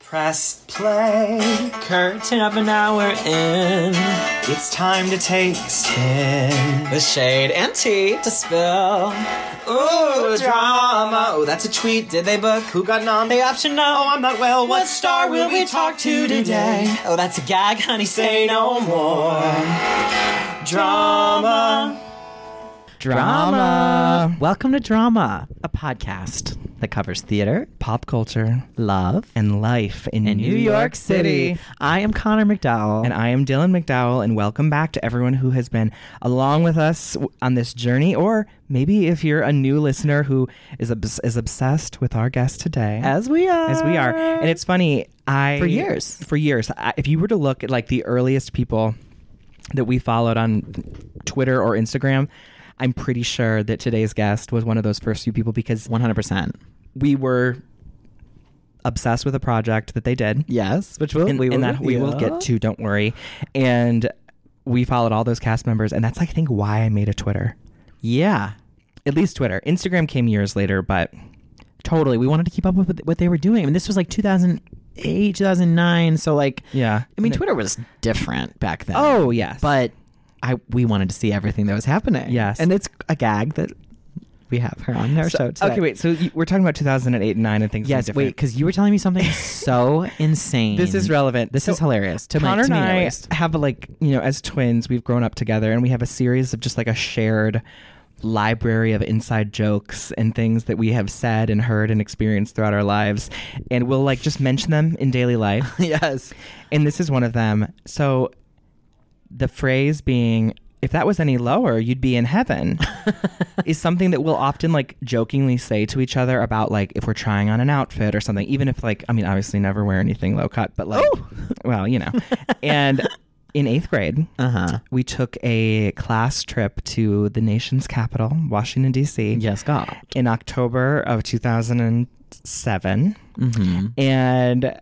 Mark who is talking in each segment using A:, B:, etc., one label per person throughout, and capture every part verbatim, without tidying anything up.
A: Press play.
B: Curtain up an hour in.
A: It's time to take a spin.
B: With shade and tea to spill.
A: Ooh, drama. Oh, that's a tweet. Did they book? Who got nom?
B: They option no.
A: Oh, I'm not well. What star will we talk to today?
B: Oh, that's a gag, honey.
A: Say no more. Drama.
B: Drama. Welcome to Drama, a podcast that covers theater,
A: Pop culture.
B: love,
A: And life in,
B: in New York City. I am Connor McDowell.
A: And I am Dylan McDowell, and welcome back to everyone who has been along with us w- on this journey, or maybe if you're a new listener who is obs- is obsessed with our guest today.
B: As we are.
A: As we are. And it's funny, I...
B: For years.
A: For years. I, if you were to look at like the earliest people that we followed on Twitter or Instagram, I'm pretty sure that today's guest was one of those first few people because
B: one hundred percent.
A: we were obsessed with a project that they did.
B: Yes, which we'll,
A: and,
B: we will
A: and that we will
B: reveal.
A: get to, don't worry. And we followed all those cast members, and that's I think why I made a Twitter.
B: Yeah.
A: At least Twitter. Instagram came years later, but
B: Totally. We wanted to keep up with what they were doing. I mean, this was like two thousand eight, two thousand nine. So like,
A: yeah.
B: I mean, Twitter was different back then.
A: Oh, yes.
B: But I we wanted to see everything that was happening.
A: Yes.
B: And it's a gag that we have her on our
A: So-
B: show today.
A: okay, wait. So you, we're talking about two thousand eight and nine and things.
B: Yes,
A: different.
B: wait, because you were telling me something so insane.
A: This is relevant.
B: This
A: So
B: is hilarious. To, my,
A: Connor
B: to me,
A: and
B: at
A: I
B: least.
A: have a, like, you know, as twins, we've grown up together, and we have a series of just like a shared library of inside jokes and things that we have said and heard and experienced throughout our lives, and we'll like just mention them in daily life.
B: Yes.
A: And this is one of them. So the phrase being, if that was any lower, you'd be in heaven, is something that we'll often like jokingly say to each other about like if we're trying on an outfit or something, even if like, I mean, obviously never wear anything low cut, but like,
B: Oh.
A: well, you know. And in eighth grade,
B: Uh-huh.
A: we took a class trip to the nation's capital, Washington, D C
B: Yes, God.
A: in October of two thousand seven.
B: Mm-hmm.
A: And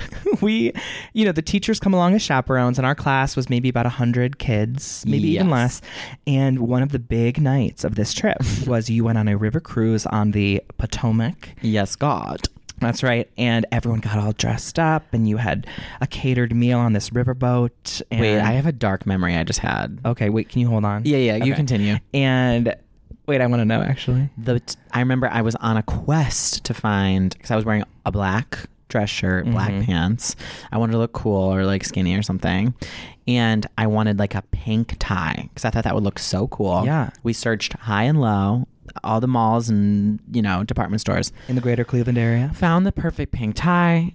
A: we, you know, the teachers come along as chaperones, and our class was maybe about one hundred kids, maybe even
B: Yes.
A: less. And one of the big nights of this trip was you went on a river cruise on the Potomac.
B: Yes, God.
A: That's right. And everyone got all dressed up, and you had a catered meal on this riverboat. And
B: Wait, I have a dark memory I just had.
A: Okay, wait, can you hold on?
B: Yeah, yeah, you
A: Okay.
B: continue.
A: And wait, I want to know actually.
B: The I remember I was on a quest to find, because I was wearing a black dress shirt, black
A: Mhm.
B: pants. I wanted to look cool or like skinny or something. And I wanted like a pink tie because I thought that would look so cool.
A: Yeah.
B: We searched high and low, all the malls and, you know, department stores.
A: In the greater Cleveland area?
B: Found the perfect pink tie.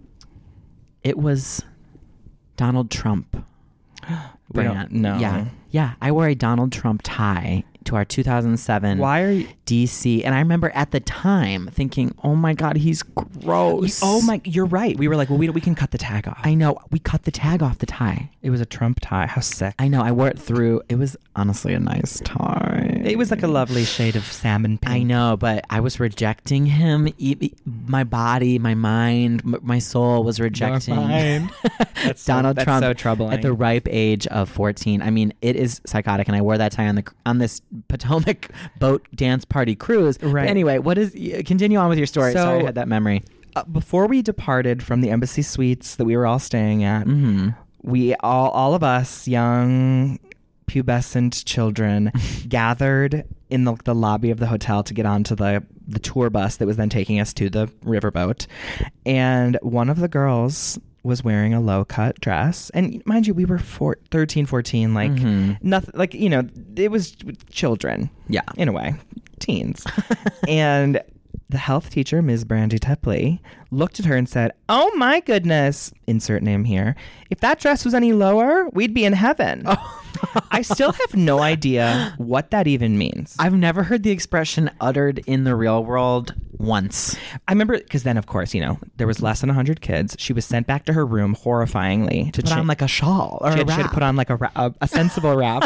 B: It was Donald Trump
A: We don't-
B: brand.
A: no.
B: Yeah. Yeah. I wore a Donald Trump tie to our two thousand seven
A: Why are you...
B: D C, and I remember at the time thinking, "Oh my God, he's gross."
A: Oh my, you're right. We were like, well, we, we can cut the tag off.
B: I know. We cut the tag off the tie.
A: It was a Trump tie. How sick.
B: I know. I wore it through. It was honestly a nice tie.
A: It was like a lovely shade of salmon pink.
B: I know, but I was rejecting him. E- e- My body, my mind, m- my soul was rejecting
A: That's so-
B: Donald
A: that's
B: Trump
A: so troubling.
B: at the ripe age of fourteen. I mean, it is psychotic, and I wore that tie on the on this Potomac boat dance party cruise.
A: Right.
B: But anyway, what is? Continue on with your story.
A: So-
B: Sorry, I had that memory.
A: Uh, before we departed from the embassy suites that we were all staying at,
B: Mm-hmm.
A: we all, all of us young pubescent children gathered in the, the lobby of the hotel to get onto the, the tour bus that was then taking us to the riverboat. And one of the girls was wearing a low-cut dress. And mind you, we were four, thirteen, fourteen, like,
B: Mhm.
A: nothing, like, you know, it was children.
B: Yeah.
A: In a way. Teens. And the health teacher, Miz Brandy Tepley, looked at her and said, "Oh my goodness," insert name here, "if that dress was any lower, we'd be in heaven."
B: Oh.
A: I still have no idea what that even means. I,
B: I've never heard the expression uttered in the real world once.
A: I remember, because then, of course, you know, there was less than one hundred kids. She was sent back to her room horrifyingly to
B: Put
A: cha-
B: on like a shawl or
A: she
B: a
A: had, she had
B: wrap.
A: put on like a, ra- a, a sensible wrap.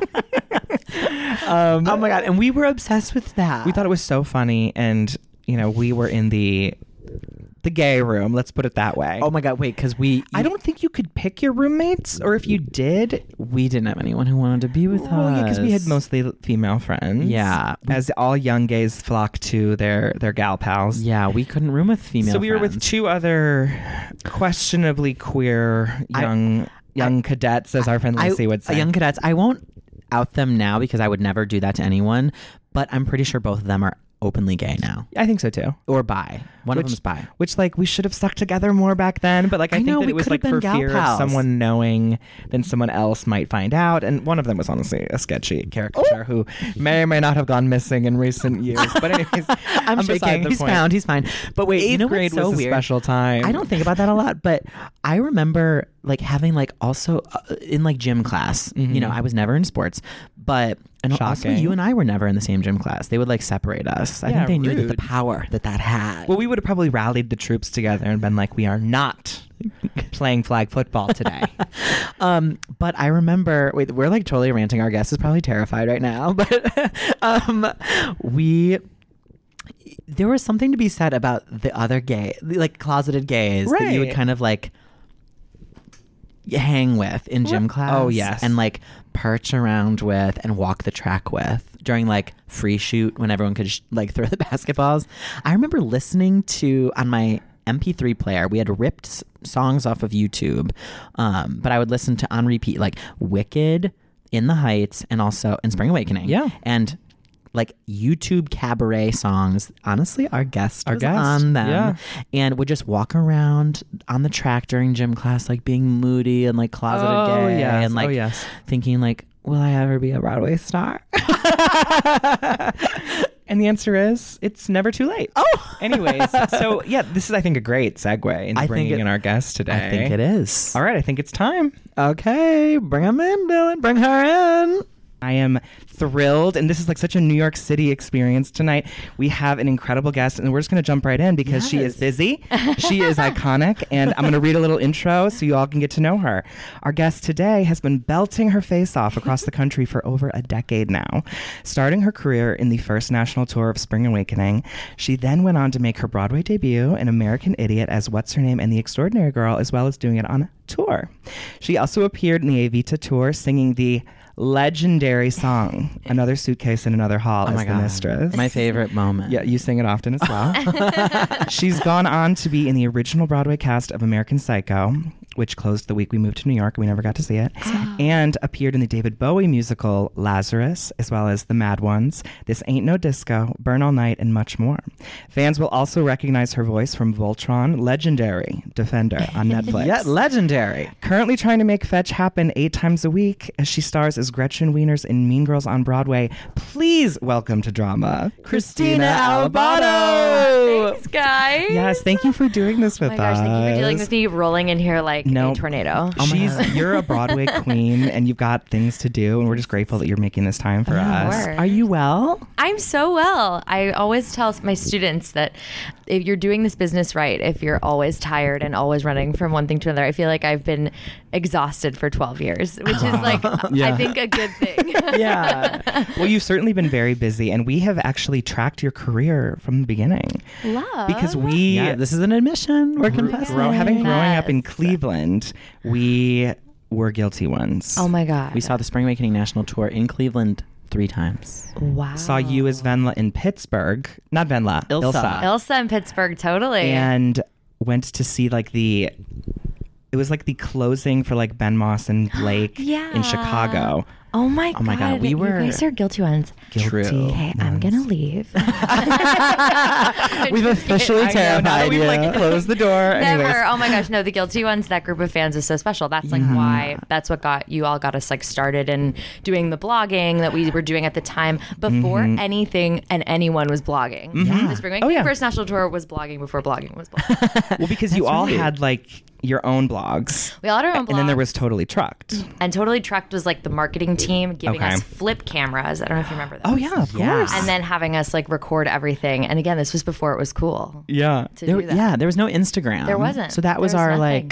A: um,
B: Oh my God. And we were obsessed with that.
A: We thought it was so funny, and you know, we were in the the gay room. Let's put it that way.
B: Oh my God, wait, because we...
A: I don't think you could pick your roommates, or if you did...
B: We didn't have anyone who wanted to be with
A: Oh,
B: us.
A: yeah, because we had mostly female friends.
B: Yeah.
A: As all young gays flock to their, their gal pals.
B: Yeah, we couldn't room with female
A: So we were with
B: friends.
A: two other questionably queer young
B: I,
A: young I, cadets, as our friend Lucy
B: I,
A: would say.
B: Young cadets. I won't out them now because I would never do that to anyone, but I'm pretty sure both of them are openly gay now.
A: I think so too.
B: Or bi. One
A: which,
B: of them's bi.
A: Which, like, we should have stuck together more back then, but like I,
B: I
A: think
B: know,
A: that
B: we
A: it was
B: could
A: like
B: have
A: for
B: been gal
A: fear
B: pals.
A: of someone knowing, then someone else might find out. And one of them was honestly a sketchy caricature who may or may not have gone missing in recent years. But anyways,
B: I'm
A: beside
B: shaking.
A: the
B: He's
A: point.
B: found. He's fine. But wait,
A: Eighth
B: you know
A: grade
B: what's so
A: was a
B: weird?
A: special time.
B: I don't think about that a lot, but I remember like having like also uh, in like gym class.
A: Mm-hmm.
B: You know, I was never in sports, but and also
A: Shocking.
B: you and I were never in the same gym class. They would like separate us. I
A: Yeah,
B: think they knew that
A: rude.
B: the power that that had.
A: Well, we would have probably rallied the troops together and been like, we are not playing flag football today.
B: um, but I remember, wait, we're like totally ranting. Our guest is probably terrified right now, but um, we. There was something to be said about the other gay, like closeted gays that you would
A: Right.
B: kind of like hang with in gym class.
A: Oh, yes.
B: And like perch around with and walk the track with during like free shoot when everyone could sh- like throw the basketballs. I remember listening to on my M P three player, we had ripped s- songs off of YouTube, um, but I would listen to on repeat like Wicked, In the Heights, and also In Spring Awakening.
A: Yeah.
B: And like YouTube cabaret songs. Honestly, our guest
A: Our
B: was
A: guest,
B: on them,
A: yeah.
B: and would just walk around on the track during gym class, like being moody and like closeted
A: Oh,
B: gay,
A: yes.
B: and like
A: Oh, yes.
B: thinking like, will I ever be a Broadway star?
A: And the answer is, it's never too late.
B: Oh,
A: Anyways, so yeah, this is, I think, a great segue into
B: I think
A: bringing
B: it-
A: in our guest today.
B: I think it is.
A: All right, I think it's time.
B: Okay, bring him in, Dylan. Bring her in.
A: I am thrilled, and this is like such a New York City experience tonight. We have an incredible guest, and we're just going to jump right in because she is busy. She is iconic, and I'm going to read a little intro so you all can get to know her. Our guest today has been belting her face off across the country for over a decade now. Starting her career in the first national tour of Spring Awakening, she then went on to make her Broadway debut in American Idiot as What's Her Name and the Extraordinary Girl, as well as doing it on tour. She also appeared in the Evita tour singing the legendary song Another Suitcase in Another Hall
B: Oh
A: as
B: my
A: the
B: God.
A: mistress.
B: My favorite moment.
A: Yeah, you sing it often as well. She's gone on to be in the original Broadway cast of American Psycho, which closed the week we moved to New York and we never got to see it, and appeared in the David Bowie musical Lazarus, as well as The Mad Ones, This Ain't No Disco, Burn All Night, and much more. Fans will also recognize her voice from Voltron, Legendary Defender on Netflix.
B: Yeah, legendary.
A: Currently trying to make fetch happen eight times a week as she stars as Gretchen Wieners in Mean Girls on Broadway. Please welcome to drama, Christina Albato.
C: Thanks, guys.
A: Yes, thank you for doing this
C: Oh
A: with
C: my gosh,
A: us.
C: thank you for dealing with me rolling in here like
A: No.
C: a tornado.
B: Oh my
A: She's
B: God.
A: you're a Broadway queen and you've got things to do, and we're just grateful that you're making this time for
C: Yeah,
A: us.
C: we're-
B: Are you well?
C: I'm so well. I always tell my students that if you're doing this business right, if you're always tired and always running from one thing to another, I feel like I've been exhausted for twelve years, which is like,
A: Yeah.
C: I think a good thing.
A: Yeah. Well, you've certainly been very busy, and we have actually tracked your career from the beginning.
C: Love.
A: Because we
B: Yeah, this is an admission. We're
A: grew-
B: confessing.
A: grow- having growing up in
C: Yes.
A: Cleveland, we were guilty ones.
C: Oh my God.
B: We saw the Spring Awakening National Tour in Cleveland three times.
C: Wow.
A: Saw you as Venla in Pittsburgh, not Venla,
B: Ilsa.
A: Ilsa,
C: Ilsa in Pittsburgh, totally.
A: and went to see like the. It was like the closing for like Ben Moss and Blake
C: Yeah.
A: in Chicago.
C: Oh my God.
B: Oh my God, we
C: You
B: were-
C: guys are guilty ones.
A: Guilty
B: True.
C: Okay, I'm going to leave.
B: We've officially
A: I know, now that
B: terrified
A: we've
B: you.
A: like closed the door. Anyways.
C: Never. Oh my gosh, no, the guilty ones, that group of fans is so special. That's like why, that's what got you all got us like started in doing the blogging that we were doing at the time before anything and anyone was blogging. The Spring Awakening
A: Oh, yeah.
C: First National Tour was blogging before blogging was blogging.
A: Well, because you all
B: right.
A: had like your own blogs.
C: We all had our own
A: And then there
C: blogs.
A: was Totally Trucked.
C: And Totally Trucked was like the marketing team giving
A: Okay.
C: us flip cameras. I don't know if you remember that.
A: Oh yeah, of
B: Yeah.
A: course.
C: And then having us like record everything. And again, this was before it was cool
A: yeah.
C: to
B: There,
C: do that.
B: yeah, there was no Instagram.
C: There wasn't.
B: So that was
C: There was
B: our
C: nothing.
B: like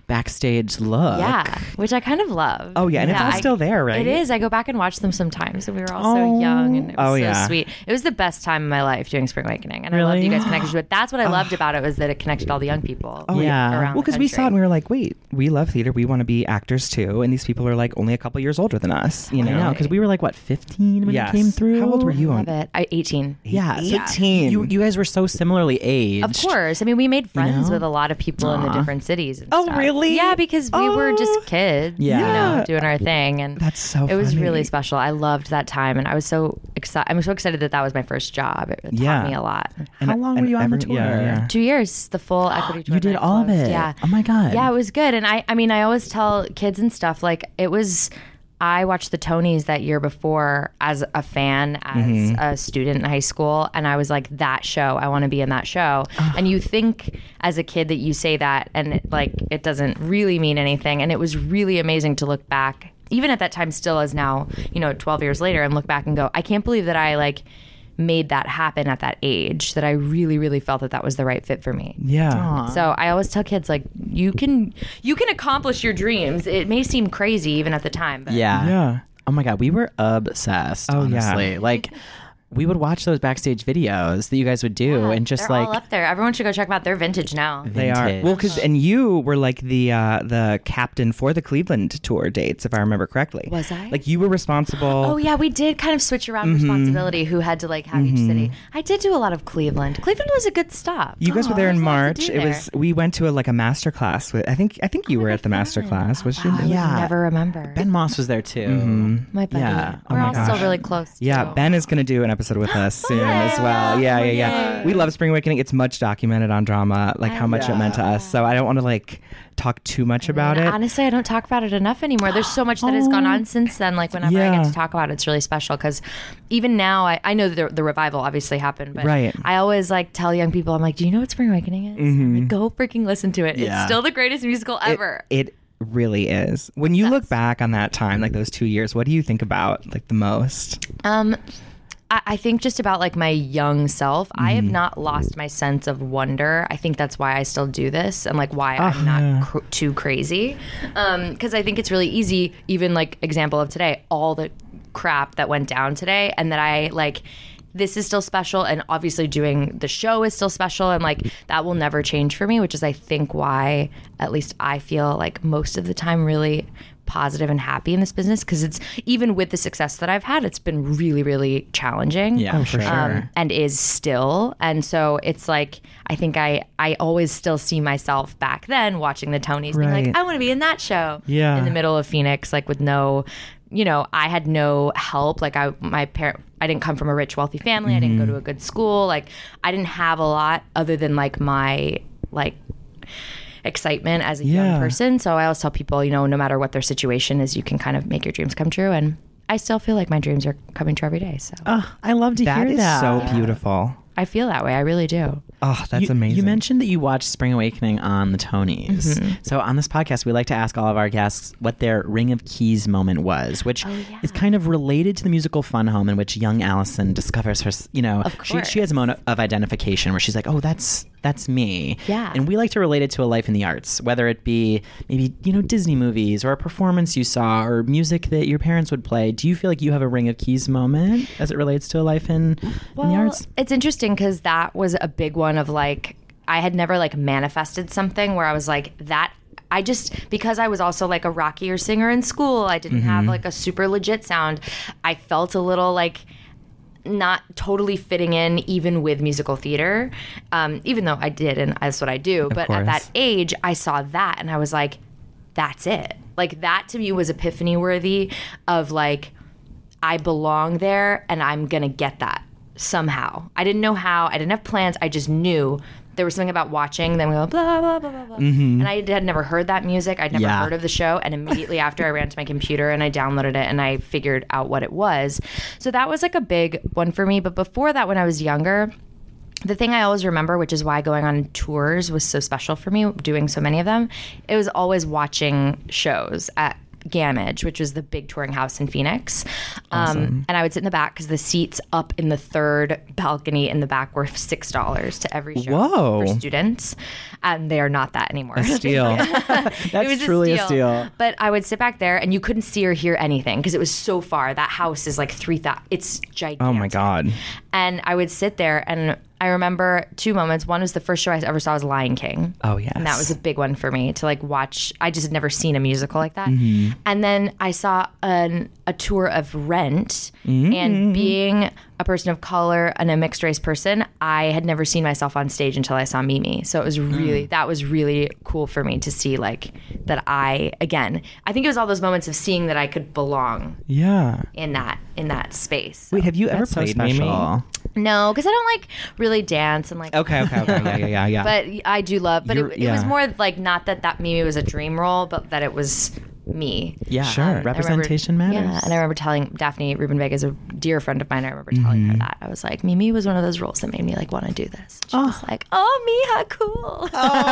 B: backstage look.
C: Yeah, which I kind of love.
A: Oh, yeah, and it's all
C: I-
A: still there, right?
C: It is. I go back and watch them sometimes, and we were all
B: Oh.
C: so young, and it was
A: Oh,
C: so
A: yeah.
C: sweet. It was the best time of my life doing Spring Awakening, and I
B: Really?
C: loved you guys connected to it. That's what I loved about it, was that it connected all the young people.
A: Oh,
B: yeah.
C: around
A: Well,
C: the
A: because we saw it and
C: country.
A: we were like, wait, we love theater. We want to be actors too. And these people are like only a couple years older than us. You
B: I
A: know?
B: know, because we were like, what, fifteen when
A: Yes.
B: it came through?
A: How old were you
C: I
A: on?
C: love it. I eighteen.
B: Yeah, so
A: eighteen.
B: You, you guys were so similarly aged.
C: Of course. I mean, we made friends
B: know?
C: with a lot of people in the
B: Aw.
C: different cities. And
A: Oh,
C: stuff.
A: really?
C: Yeah, because we were
A: Oh.
C: just kids,
B: Yeah.
C: you
A: Yeah.
C: know, doing our thing. And
A: That's so
C: it was
A: funny.
C: really special. I loved that time. And I was so excited. I'm so excited that that was my first job. It taught
A: Yeah.
C: me a lot.
B: How long were you on the tour?
A: Yeah, yeah.
C: Two years, the full equity tour.
B: You did
C: night
B: all of
C: closed.
B: it.
C: Yeah.
B: Oh my God.
C: Yeah, it was good. And I, I mean, I always tell kids and stuff, like, it was, I watched the Tonys that year before as a fan, as
A: Mm-hmm.
C: a student in high school. And I was like, that show, I want to be in that show. And you think as a kid that you say that and it, like, it doesn't really mean anything. And it was really amazing to look back, even at that time, still as now, you know, twelve years later, and look back and go, I can't believe that I like made that happen at that age, that I really, really felt that that was the right fit for me.
A: Yeah.
C: So I always tell kids, like, you can you can accomplish your dreams. It may seem crazy even at the time, but
B: Yeah.
A: Yeah.
B: Oh my God, we were obsessed.
A: Oh, yeah.
B: honestly. Like, we would watch those backstage videos that you guys would do, and just
C: they're
B: like
C: all up there. Everyone should go check them out. They're vintage now.
A: They are
B: vintage.
A: well, because and you were like the uh, the captain for the Cleveland tour dates, if I remember correctly.
C: Was I?
A: Like you were responsible.
C: Oh yeah, we did kind of switch around
A: Mm-hmm.
C: responsibility. Who had to like have each city? I did do a lot of Cleveland. Cleveland was a good stop.
A: You guys were there in
C: There's lots
A: March.
C: to do
A: It
C: there.
A: was we went to a like a master class with I think I think you were at the master class. Was you?
C: Wow, I would
B: Yeah.
C: never remember.
B: Ben Moss was there too.
C: my buddy.
B: Yeah. Oh
C: We're
B: my
C: all
B: gosh.
C: still really close.
A: Yeah,
C: too.
A: Ben is going to do an episode with us soon as well. Yeah, yeah, yeah.
C: Yay.
A: We love Spring Awakening. It's much documented on Drama, like how much it meant to us. So I don't want to like talk too much about
C: And
A: it.
C: honestly, I don't talk about it enough anymore. There's so much that has gone on since then. Like whenever I
A: Yeah.
C: get to talk about it, it's really special because even now, I, I know that the, the revival obviously happened, but
A: Right.
C: I always like tell young people, I'm like, do you know what Spring Awakening is? I'm like, go freaking listen to it.
B: Yeah.
C: It's still the greatest musical ever.
A: It really is. When you look
C: That's-
A: back on that time, like those two years, what do you think about like the most?
C: Um, I, I think just about like my young self, I
A: Mm-hmm.
C: have not lost my sense of wonder. I think that's why I still do this and like why
A: Oh,
C: I'm not cr- too crazy. Um, cause I think it's really easy, even like example of today, all the crap that went down today and that I like, this is still special. And obviously doing the show is still special. And like, that will never change for me, which is I think why at least I feel like most of the time really positive and happy in this business, because it's even with the success that I've had, it's been really, really challenging.
B: Yeah,
A: Oh,
B: for
A: sure.
B: sure.
C: Um, and is still. And so it's like, I think I, I always still see myself back then watching the Tonys being
A: Right.
C: like, I want to be in that show.
A: Yeah.
C: In the middle of Phoenix, like with no, you know, I had no help. Like I, my parent, I didn't come from a rich, wealthy family. I didn't
A: Mm-hmm.
C: go to a good school. Like I didn't have a lot other than like my, like, excitement as a
A: Yeah.
C: young person. So I always tell people, you know, no matter what their situation is, you can kind of make your dreams come true. And I still feel like my dreams are coming true every day. So
B: Oh, I love to
A: That
B: hear
A: is
B: that.
A: so beautiful.
C: I feel that way. I really do.
A: Oh, that's
B: you,
A: amazing.
B: You mentioned that you watched Spring Awakening on the Tonys.
C: Mm-hmm.
B: So on this podcast, we like to ask all of our guests what their Ring of Keys moment was, which
C: Oh, yeah.
B: is kind of related to the musical Fun Home, in which young Allison discovers her. You know,
C: Of
B: she she has a
C: course.
B: moment of identification where she's like, "Oh, that's that's me."
C: Yeah.
B: And we like to relate it to a life in the arts, whether it be maybe you know Disney movies or a performance you saw or music that your parents would play. Do you feel like you have a Ring of Keys moment as it relates to a life in in the arts?
C: It's interesting because that was a big one of like, I had never like manifested something where I was like that. I just, because I was also like a rockier singer in school, I didn't have like a super legit sound. I felt a little like not totally fitting in even with musical theater, um, even though I did and that's what I do. But
A: course.
C: at that age, I saw that and I was like, that's it. Like that to me was epiphany worthy of like, I belong there and I'm going to get that somehow. I didn't know how. I didn't have plans. I just knew there was something about watching. Then we go blah, blah, blah, blah, blah. And I had never heard that music. I'd never
B: Yeah.
C: heard of the show. And immediately after I ran to my computer and I downloaded it and I figured out what it was. So that was like a big one for me. But before that, when I was younger, the thing I always remember, which is why going on tours was so special for me, doing so many of them, it was always watching shows at Gamage, which was the big touring house in Phoenix.
A: Awesome.
C: Um, and I would sit in the back because the seats up in the third balcony in the back were six dollars to every show
A: Whoa.
C: for students. And they are not that anymore.
A: A steal.
B: That's
C: It was
B: truly a steal.
C: But I would sit back there and you couldn't see or hear anything because it was so far. That house is like three thousand. It's gigantic.
A: Oh my God.
C: And I would sit there and I remember two moments. One was the first show I ever saw was Lion King.
A: Oh, yes.
C: And that was a big one for me to like watch. I just had never seen a musical like that.
A: Mm-hmm.
C: And then I saw an, a tour of Rent.
A: Mm-hmm.
C: And being a person of color and a mixed race person, I had never seen myself on stage until I saw Mimi. So it was really, that was really cool for me to see like that I, again, I think it was all those moments of seeing that I could belong
A: Yeah.
C: in that, in that space.
A: Wait, have you ever
B: That's so
A: played Mimi?
B: special.
C: No, because I don't like really dance and like.
A: Okay, okay, okay. Yeah, yeah, yeah. yeah.
C: But I do love. But it,
A: You're-
C: it was
A: yeah.
C: more like not that that Mimi was a dream role, but that it was me.
B: Yeah,
A: Sure.
C: I remember-
B: representation matters.
C: Yeah, and I remember telling Daphne Ruben Vega is a dear friend of mine. I remember telling
A: Mm-hmm.
C: her that I was like, Mimi was one of those roles that made me like want to do this. She was like, oh, Mija, cool.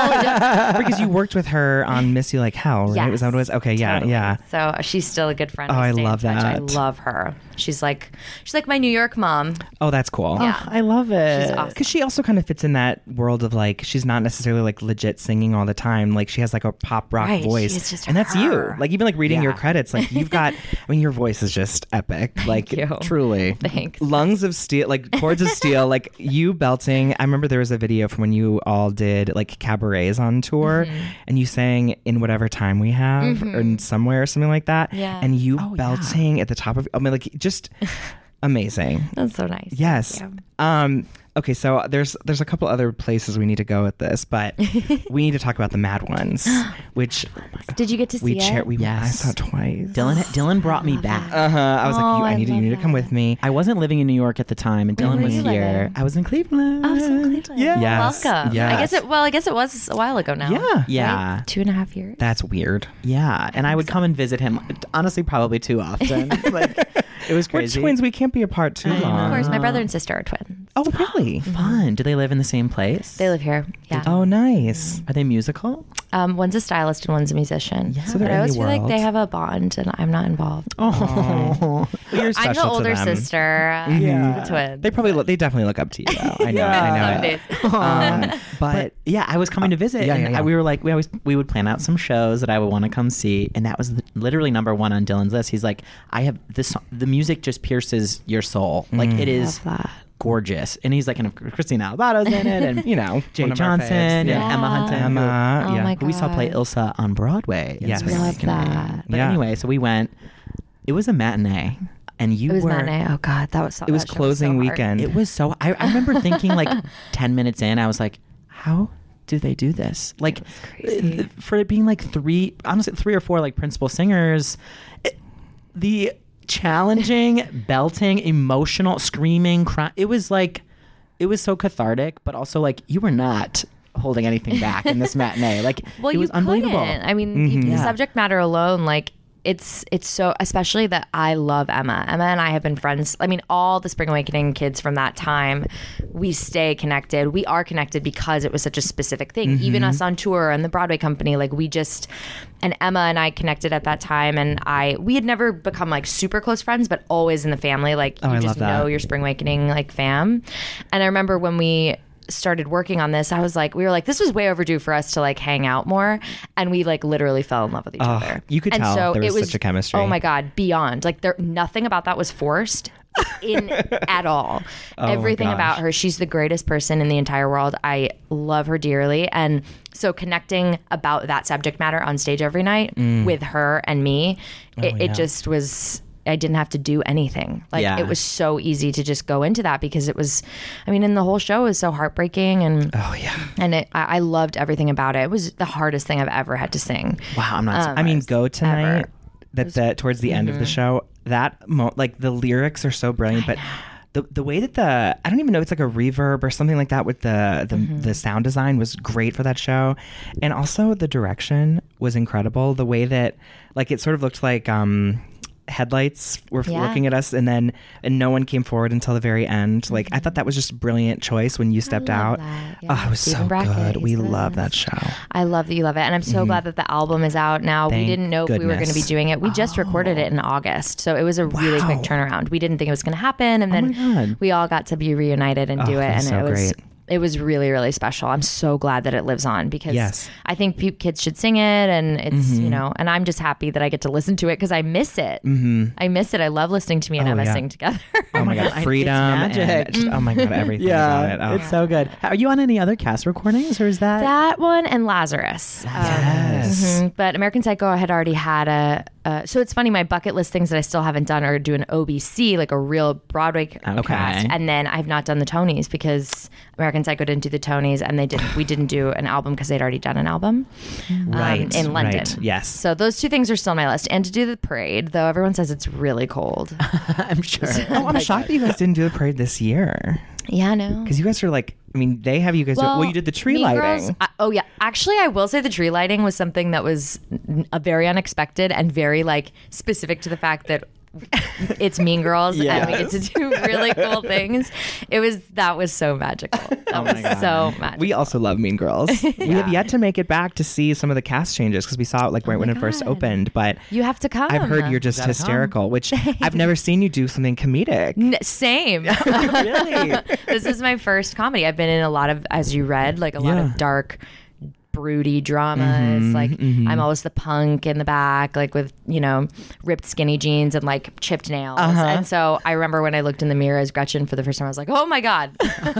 A: because you worked with her on Miss You Like Hell, right?
C: Yes,
A: Was that what it was? Okay, yeah,
C: Totally.
A: yeah.
C: So uh, she's still a good friend.
A: Oh,
C: We
A: I
C: stay in
A: love
C: touch. I
A: that.
C: love her. She's like she's like my New York mom.
A: Oh, that's cool.
C: Yeah.
B: Oh, I love it.
C: She's awesome.
A: Because she also kind of fits in that world of like, she's not necessarily like legit singing all the time. Like she has like a pop rock
C: Right, she
A: voice.
C: is just
A: and that's you.
C: her.
A: Like even like reading your
B: Yeah.
A: credits, like you've got, I mean, your voice is just epic. Like
C: you.
A: truly.
C: Thanks.
A: Lungs of steel, like chords of steel, like you belting. I remember there was a video from when you all did like cabarets on tour
C: Mm-hmm.
A: and you sang In Whatever Time We Have or in Somewhere or something like that.
C: Yeah.
A: And you
B: Oh, yeah.
A: belting at the top of, I mean, like just amazing.
C: That's so nice.
A: Yes.
C: Thank you.
A: Um, okay, so there's there's a couple other places we need to go with this, but we need to talk about the Mad Ones, which
C: Did you get to see
A: we
C: it?
A: share. We I
B: Yes.
A: saw it twice.
B: Dylan Dylan brought me back.
A: Uh huh. I was like,
C: Oh,
A: you, I
C: I
A: need you
C: love
A: need to come
C: that.
A: with me.
B: I wasn't living in New York at the time, and
C: Where
B: Dylan
C: were
B: was
C: you
B: here.
C: living?
B: I was in Cleveland.
C: Oh, so Cleveland.
A: Yeah. Yes.
C: Welcome.
A: Yes.
C: I guess it. Well, I guess it was a while ago now.
A: Yeah.
B: Yeah.
C: Right? Two and a half years.
A: That's weird.
B: Yeah, and I would come and visit him. Honestly, probably too often. Like it was
A: We're
B: crazy.
A: twins. We can't be apart too
B: I know.
A: long.
C: Of course, my brother and sister are twins.
A: Oh, really?
B: Fun. Do they live in the same place?
C: They live here. Yeah.
A: Oh, nice.
B: Are they musical?
C: Um, one's a stylist and one's a musician.
B: Yeah.
A: So they're
C: but I always
A: indie
C: feel like
A: world.
C: they have a bond, and I'm not involved.
B: Oh,
A: Well, you're
C: I'm
A: special
C: the
A: to
C: older
A: them.
C: sister. uh,
B: Yeah.
C: The twins.
A: They probably look, they definitely look up to you. Though. I know.
B: Yeah.
A: I
C: Some
A: know.
C: days.
A: Um, but
B: but yeah, I was coming to visit,
A: yeah,
B: and
A: yeah, yeah.
B: I- we were like, we always we would plan out some shows that I would want to come see, and that was the, literally number one on Dylan's list. He's like, I have this. The music just pierces your soul. Like
A: Mm.
B: it is
C: Love that.
B: gorgeous, and he's like, and Christina Albato's in it, and
A: you know,
B: Jay
A: one of our
B: Johnson
A: faves.
B: and
A: Yeah.
B: Emma Hunton. who-
A: Emma.
C: Oh
A: yeah.
C: my
B: who we saw play
C: God.
B: Ilsa on Broadway. in
A: Yes.
B: Spring
C: Love
B: Awakening.
C: that.
B: But
A: Yeah.
B: anyway, so we went. It was a matinee, and you
C: It was
B: were.
C: matinee. Oh God, that was. So,
A: It was
C: that show
A: closing
C: so hard.
A: weekend.
B: It was so. I, I remember thinking like ten minutes in, I was like, how do they do this? Like,
C: was crazy.
B: uh, for it being like three, honestly, three or four like principal singers, it, the challenging, belting, emotional, screaming, crying. It was like, it was so cathartic, but also like you were not holding anything back in this matinee. Like,
C: Well,
B: it was
C: you
B: unbelievable.
C: couldn't. I mean,
A: Mhm.
C: the
B: Yeah.
C: subject matter alone, like it's it's so, especially that I love Emma. Emma and I have been friends. I mean, all the Spring Awakening kids from that time, we stay connected. We are connected because it was such a specific thing.
A: Mm-hmm.
C: Even us on tour and the Broadway company, like we just, and Emma and I connected at that time. And I, we had never become like super close friends, but always in the family. Like
A: Oh,
C: you
A: I
C: just
A: love that.
C: know your Spring Awakening like fam. And I remember when we started working on this, I was like, we were like, this was way overdue for us to like hang out more, and we like literally fell in love with each
A: Oh,
C: other.
A: you could
C: and
A: tell
C: so
A: there was
C: it was
A: such a chemistry.
C: Oh my god, beyond like there, nothing about that was forced in at all.
A: Oh my
C: Everything
A: gosh.
C: about her, she's the greatest person in the entire world. I love her dearly, and so connecting about that subject matter on stage every night with her and me, it,
A: Mm. Oh, yeah.
C: it just was. I didn't have to do anything. Like
B: Yeah.
C: it was so easy to just go into that because it was, I mean, and the whole show was so heartbreaking, and
A: Oh yeah.
C: and it, I, I loved everything about it. It was the hardest thing I've ever had to sing.
B: Wow, I'm not.
C: Um,
B: surprised.
A: I mean, go tonight.
C: ever.
A: That that towards the end of
C: Mm-hmm.
A: the show, that mo- like the lyrics are so brilliant, but the the way that the I don't even know, it's like a reverb or something like that with the the,
C: Mm-hmm.
A: the sound design was great for that show, and also the direction was incredible. The way that like it sort of looked like um. headlights were
C: Yeah.
A: looking at us, and then and no one came forward until the very end. Like I thought that was just a brilliant choice when you stepped
C: love
A: out.
C: that.
A: Oh,
C: Yeah.
A: it was
C: Stephen
A: so
C: Brackett,
A: good.
C: he's
A: We
C: the
A: love that
C: best.
A: show.
C: I love that you love it. And I'm so glad that the album is out now.
A: Thank
C: we didn't know if we were going to be
A: goodness.
C: doing it. We just recorded it in August. So it was a really
A: Wow.
C: quick turnaround. We didn't think it was going to happen. And
B: Oh
C: then
B: my God.
C: we all got to be reunited and
A: Oh,
C: do it.
A: that's
C: And
A: so
C: it was
A: great.
C: it was really, really special. I'm so glad that it lives on because
A: Yes.
C: I think pe- kids should sing it. And it's, you know, and I'm just happy that I get to listen to it because I miss it. Mm-hmm. I miss it. I love listening to me and
A: Oh,
C: Emma
A: yeah.
C: sing together.
A: Oh my
B: God,
A: god,
B: it's
A: freedom!
B: magic.
A: and just- oh my god, everything about it. Oh.
B: it's so good. Are you on any other cast recordings, or is that?
C: That one and Lazarus. Um,
A: Yes.
C: mhm. But American Psycho, I had already had a. Uh, so it's funny, my bucket list things that I still haven't done are do an O B C, like a real Broadway c-
B: Okay.
C: cast, and then I've not done the Tonys because American Psycho didn't do the Tonys, and they did. We didn't do an album because they'd already done an album um,
A: Right,
C: in London.
A: right, yes.
C: So those two things are still on my list, and to do the parade, though everyone says it's really cold.
B: I'm sure.
A: Oh, I'm shocked that you guys didn't do the parade this year
C: Yeah, no.
A: because you guys are like, I mean, they have you guys. do, well, you did the tree
C: Mean
A: lighting.
C: Girls- I- oh yeah, actually, I will say the tree lighting was something that was n- a very unexpected and very like specific to the fact that it's Mean Girls and we get to do really cool things. It was that was so magical. That
A: Oh my
C: was
A: God.
C: so magical.
A: We also love Mean Girls. We have yet to make it back to see some of the cast changes because we saw it like right
C: Oh
A: when
C: my
A: it first
C: God.
A: opened. But
C: You have to come.
A: I've heard you're just
B: Gotta come.
A: hysterical, which I've never seen you do something comedic.
C: N- same.
A: Really?
C: This is my first comedy. I've been in a lot of, as you read, like a lot
A: Yeah.
C: of dark, broody dramas.
A: Mhm,
C: like
A: mhm.
C: I'm always the punk in the back, like with you know ripped skinny jeans and like chipped nails.
A: Uh-huh.
C: And so I remember when I looked in the mirror as Gretchen for the first time, I was like, oh my god.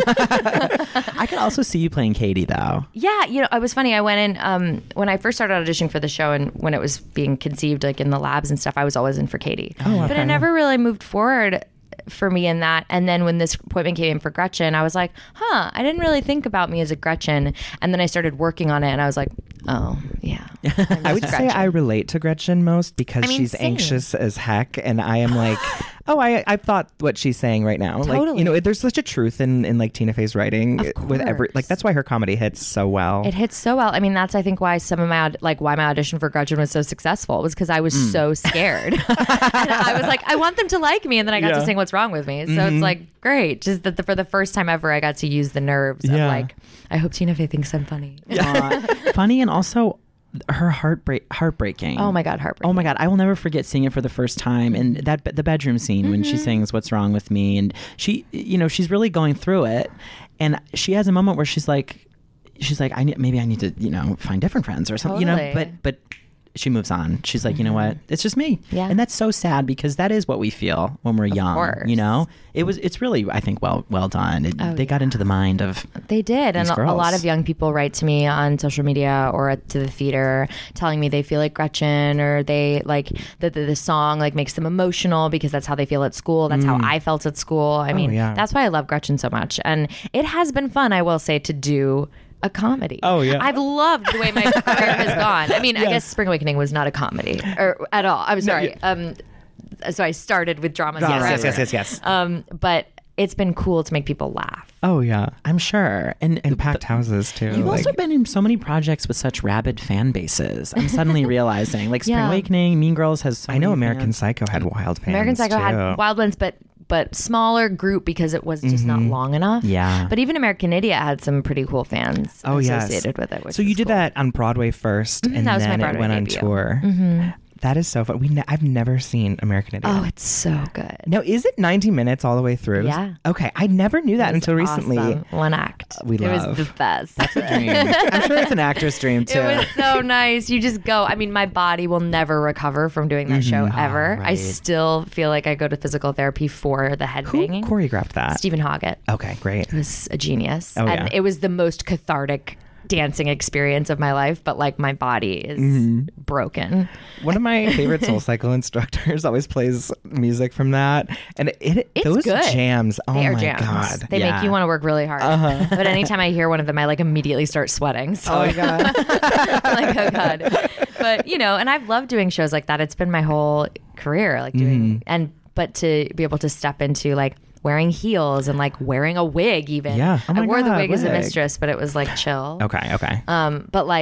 B: I could also see you playing Katie, though.
C: Yeah, you know, it was funny. I went in um, when I first started auditioning for the show, and when it was being conceived, like in the labs and stuff. I was always in for Katie, but it never really moved forward for me in that. And then when this appointment came in for Gretchen, I was like, huh, I didn't really think about me as a Gretchen. And then I started working on it, and I was like, oh yeah.
A: I would say I relate to Gretchen most because
C: I mean,
A: she's
C: same.
A: anxious as heck, and I am like, oh, I I thought what she's saying right now. Like,
C: Totally.
A: you know, there's such a truth in in like Tina Fey's writing
C: Of
A: with every
C: course.
A: like that's why her comedy hits so well.
C: It hits so well. I mean, that's I think why some of my aud- like why my audition for Gretchen was so successful was because I was so scared. And I was like, I want them to like me, and then I got
A: Yeah.
C: to sing "What's Wrong with Me." So it's like great, just that the, for the first time ever, I got to use the nerves
A: Yeah.
C: of like, I hope Tina Fey thinks I'm funny.
B: Uh, funny and also her heartbreak heartbreaking.
C: Oh my god, heartbreak.
B: Oh my god, I will never forget seeing it for the first time, and that the bedroom scene when
C: Mm-hmm.
B: she sings "What's Wrong with Me," and she, you know, she's really going through it, and she has a moment where she's like, she's like, I need, maybe I need to, you know, find different friends or something, you know,
C: Totally.
B: but but. She moves on. She's like, you know what? It's just me.
C: Yeah.
B: And that's so sad because that is what we feel when we're young.
C: course.
B: You know, it was. It's really, I think, well, well done. It,
C: Oh,
B: they got into the mind of.
C: They did. And
B: These
C: a, a lot
B: girls.
C: of young people write to me on social media or to the theater telling me they feel like Gretchen or they like that the, the song like makes them emotional because that's how they feel at school. That's how I felt at school. I mean,
A: yeah.
C: that's why I love Gretchen so much. And it has been fun, I will say, to do a comedy.
A: Oh, yeah.
C: I've loved the way my career has gone. I mean, I guess Spring Awakening was not a comedy or at all. I'm sorry. Um, so I started with dramas.
A: yes,
C: forever.
A: yes, yes, yes, yes.
C: Um, but it's been cool to make people laugh.
A: Oh yeah,
B: I'm sure, and
A: and packed houses too.
B: You've
A: like-
B: also been in so many projects with such rabid fan bases. I'm suddenly realizing, like Spring
C: Yeah.
B: Awakening, Mean Girls has. So
A: I know
B: many
A: American
B: fans.
A: Psycho had wild fans.
C: American Psycho
A: too.
C: had Wild Ones, but but smaller group because it was just not long enough.
B: Yeah.
C: But even American Idiot had some pretty cool fans
A: Oh yes.
C: associated with it. Which
A: So you
C: was
A: did
C: cool.
A: that on Broadway 1st, and
C: that was my
A: then it
C: Broadway
A: went on
C: debut.
A: tour. That is so fun. We ne- I've never seen American Idiot.
C: Oh, it's so good.
A: Now, is it ninety minutes all the way through?
C: Yeah.
A: Okay, I never knew that
C: It was
A: until recently.
C: awesome. One act.
A: We
C: it
A: love.
C: was the best.
B: Dream. I'm sure it's an actor's dream too.
C: It was so nice. You just go. I mean, my body will never recover from doing that show ever. I
B: right.
C: still feel like I go to physical therapy for the
A: Who
C: headbanging.
A: choreographed that?
C: Stephen Hoggett
A: Okay, great.
C: was a genius,
A: Oh,
C: and
A: yeah.
C: it was the most cathartic dancing experience of my life. But like, my body is
A: Mm-hmm.
C: broken.
A: One of my favorite Soul Cycle instructors always plays music from that, and it, it
C: It's
A: those
C: good.
A: jams. Oh
C: They are
A: my
C: jams.
A: god!
C: They
B: Yeah.
C: make you want to work really hard.
A: Uh-huh.
C: But anytime I hear one of them, I like immediately start sweating. So
A: Oh my god!
C: I'm like, oh god. But you know, and I've loved doing shows like that. It's been my whole career, like doing
A: Mm-hmm.
C: and but to be able to step into like wearing heels and like wearing a wig even.
A: Yeah. Oh
C: I
A: my
C: wore the
A: God,
C: wig as a
A: wig.
C: mistress, but it was like chill.
A: Okay, okay.
C: Um, but like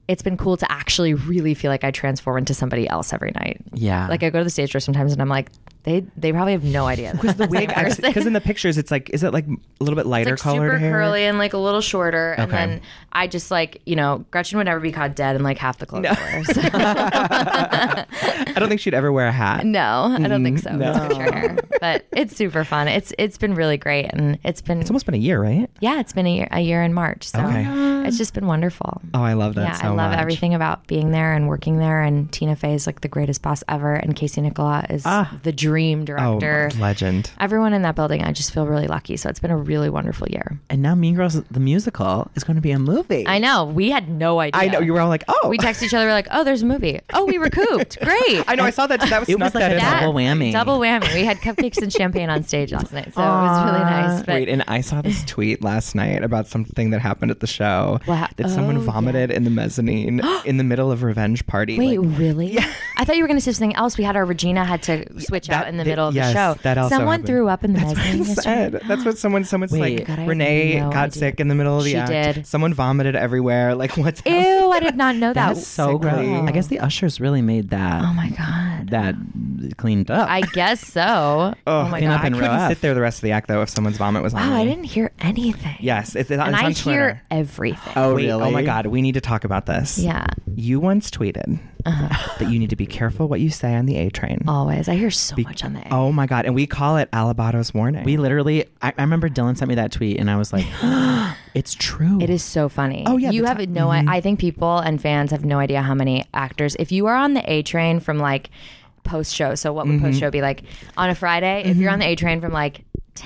C: it's been cool to actually really feel like I transform into somebody else every night.
B: Yeah.
C: Like I go to the stage door sometimes and I'm like, they they probably have no idea.
A: Because the wig, because in the pictures, it's like, is it like a little bit lighter
C: it's like
A: colored
C: super
A: hair?
C: curly and like a little shorter, and
A: Okay.
C: then I just like, you know, Gretchen would never be caught dead in like half the clothes. No. So.
A: I don't think she'd ever wear a hat.
C: No, I don't think so.
A: No.
C: It's picture hair. But it's super fun. It's it's been really great, and it's been
A: It's almost been a year, right?
C: yeah, it's been a year a year in March. So
A: Okay.
C: it's just been wonderful.
A: Oh, I love that
C: yeah,
A: so
C: I love
A: much.
C: everything about being there and working there. And Tina Fey is like the greatest boss ever, and Casey Nicola is
A: Ah.
C: the dream director.
A: Oh, legend.
C: Everyone in that building, I just feel really lucky. So it's been a really wonderful year.
B: And now Mean Girls, the musical, is going to be a movie.
C: I know. We had no idea.
A: I know. You were all like, oh.
C: We text each other. We're like, oh, there's a movie. Oh, we recouped. Great.
A: I know. I saw that. That was
B: It
A: snuck
B: was like
A: that
B: a
A: in.
C: That-
B: double whammy.
C: Double whammy. We had cupcakes and champagne on stage last night, so it was really nice. But
A: Wait, and I saw this tweet last night about something that happened at the show.
C: What hap-
A: That someone
C: oh,
A: vomited in the mezzanine in the middle of Revenge Party.
C: wait,
A: Like,
C: really? Yeah. I thought you were going to say something else. We had our Regina had to switch
A: that-
C: out in the
A: th-
C: middle of
A: yes,
C: the show.
A: that also
C: Someone
A: happened.
C: threw up in the
A: That's what
C: mezzanine.
A: I
C: yesterday.
A: said. That's what someone. Someone's
B: Wait.
A: like,
C: God, I have
A: Renee
C: no
A: got
C: idea.
A: sick in the middle of the
C: She
A: act.
C: did.
A: Someone vomited everywhere. Like, what's
C: Ew, I did not know that.
B: That's so
A: Sickly.
B: gross. I guess the ushers really made that.
C: Oh my God.
B: That cleaned up.
C: I guess so. Oh, my
A: and
C: God.
A: I
B: in row
A: couldn't
B: F.
A: sit there the rest of the act though if someone's vomit was on.
C: Wow,
A: me.
C: I didn't hear anything.
A: Yes, it's, it's,
C: And
A: it's
C: I
A: on
C: hear
A: Twitter.
C: everything.
B: Oh,
A: Wait,
B: really?
A: oh my God, we need to talk about this.
C: Yeah.
A: You once tweeted that you need to be careful what you say on the A train.
C: Always. I hear so
A: Be-
C: much on the A.
A: Oh my God, and we call it Alabato's warning.
B: We literally, I, I remember Dylan sent me that tweet and I was like, it's true.
C: It is so funny.
A: Oh, yeah,
C: you
A: the
C: have
A: ti-
C: no.
A: Mhm.
C: I, I think people and fans have no idea how many actors. If you are on the A train from like post show, so what would
A: Mm-hmm.
C: post show be like on a Friday? If you're on the A train from like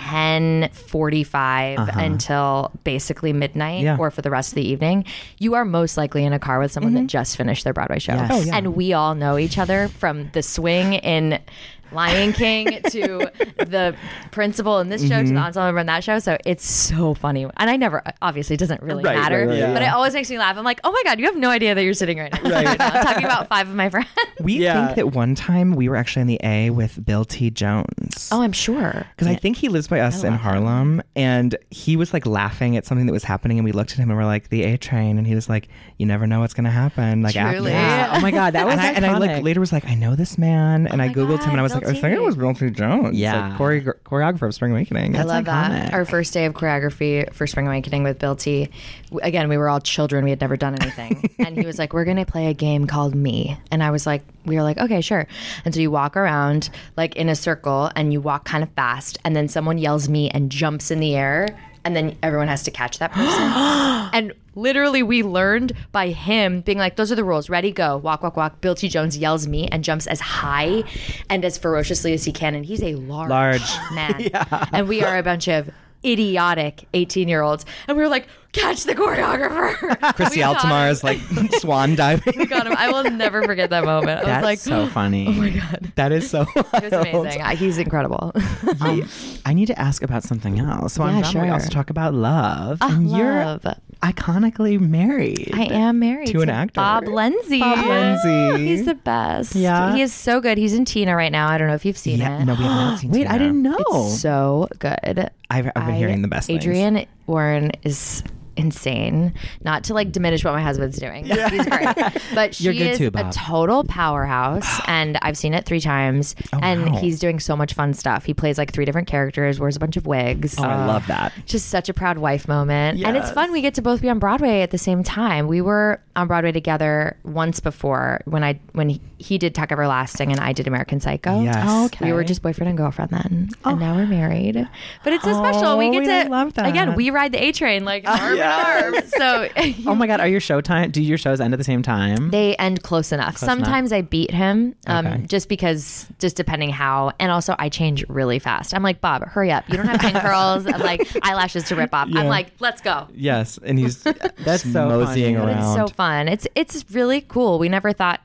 C: ten forty-five
B: Uh-huh.
C: until basically midnight,
A: Yeah.
C: or for the rest of the evening, you are most likely in a car with someone that just finished their Broadway show.
B: Yes. Oh, yeah.
C: And we all know each other from the swing in Lion King to the principal in this show to the ensemble member in that show. So it's so funny. And I never, obviously it doesn't really
A: Right,
C: matter,
A: right, right,
C: but
A: yeah.
C: it always makes me laugh. I'm like, oh my God, you have no idea that you're sitting right now, right now talking about five of my friends.
A: we
B: Yeah.
A: think that one time we were actually in the A with Bill T. Jones.
C: Oh, I'm sure.
A: Because I think he lives by us
C: I
A: in
C: love him.
A: Harlem, and he was like laughing at something that was happening, and we looked at him and we're like, the A train, and he was like, you never know what's gonna happen. Like
C: Truly.
A: after
B: Yeah. Oh my God, that was
A: and I, and I like
B: iconic.
A: later was like, I know this man, and
C: Oh
A: I
C: my
A: googled him,
C: God,
A: and I was
C: Bill
A: like, I
C: T.
A: think it was Bill T. Jones,
B: Yeah.
A: like chore- choreographer of Spring Awakening.
C: I
B: That's
C: love
B: iconic.
C: that. Our first day of choreography for Spring Awakening with Bill T. w- Again, we were all children. We had never done anything. And he was like, we're going to play a game called Me. And I was like, we were like, okay, sure. And so you walk around like in a circle and you walk kind of fast. And then someone yells me and jumps in the air. And then everyone has to catch that person. And literally we learned by him being like, those are the rules. Ready, go. Walk, walk, walk. Bill T. Jones yells me and jumps as high and as ferociously as he can. And he's a large,
A: Large.
C: man. And we are a bunch of idiotic eighteen year olds. And we were like, catch the choreographer.
A: Christy
C: We got
A: Altamar
C: him.
A: is like swan diving.
C: We got him. I will never forget that moment. I
B: That's
C: was like,
B: so funny.
C: oh my God.
A: That is so
C: It was
A: wild.
C: amazing. I- He's incredible.
B: Um, I need to ask about something else. So on
C: Yeah,
B: Broadway, we
C: sure.
B: also talk about love.
C: Ah,
B: and you're
C: love.
B: iconically married.
C: I am married
A: To an actor.
C: Bob Lenzi.
A: Bob Lenzi.
C: He's the best.
B: Yeah.
C: He is so good. He's in Tina right now. I don't know if you've seen
A: Yeah,
C: it.
A: no, we have not seen.
B: Wait,
A: Tina.
B: I didn't know.
C: It's so good.
A: I've, I've been
C: I-
A: hearing the best things.
C: Adrian Warren is insane. Not to like diminish what my husband's doing. He's great. But she
B: You're good
C: is
B: too,
C: a
B: Bob.
C: total powerhouse, and I've seen it three times.
A: Oh,
C: and
A: wow.
C: he's doing so much fun stuff. He plays like three different characters, wears a bunch of wigs.
A: Oh, I love that.
C: Just such a proud wife moment. And it's
B: Yes.
C: fun. We get to both be on Broadway at the same time. We were on Broadway together once before when I when he, he did Tuck Everlasting and I did American Psycho.
A: Yes.
B: Oh, okay.
C: We were just boyfriend and girlfriend then, and now we're married. But it's so
A: Oh,
C: special. We get
A: we
C: to
A: love that.
C: again. We ride the A train like arm
B: yes.
C: in arm. So
B: Oh my God, are your show time? Do your shows end at the same time?
C: they end close enough.
B: Close enough.
C: Sometimes I beat him, um,
A: Okay.
C: just because, just depending how. And also, I change really fast. I'm like, Bob, hurry up! You don't have pin curls and like eyelashes to rip off.
A: Yeah.
C: I'm like, let's go.
A: Yes, and he's
B: That's so
A: moseying
B: funny.
C: But
A: around.
C: it's so fun. It's it's really cool. We never thought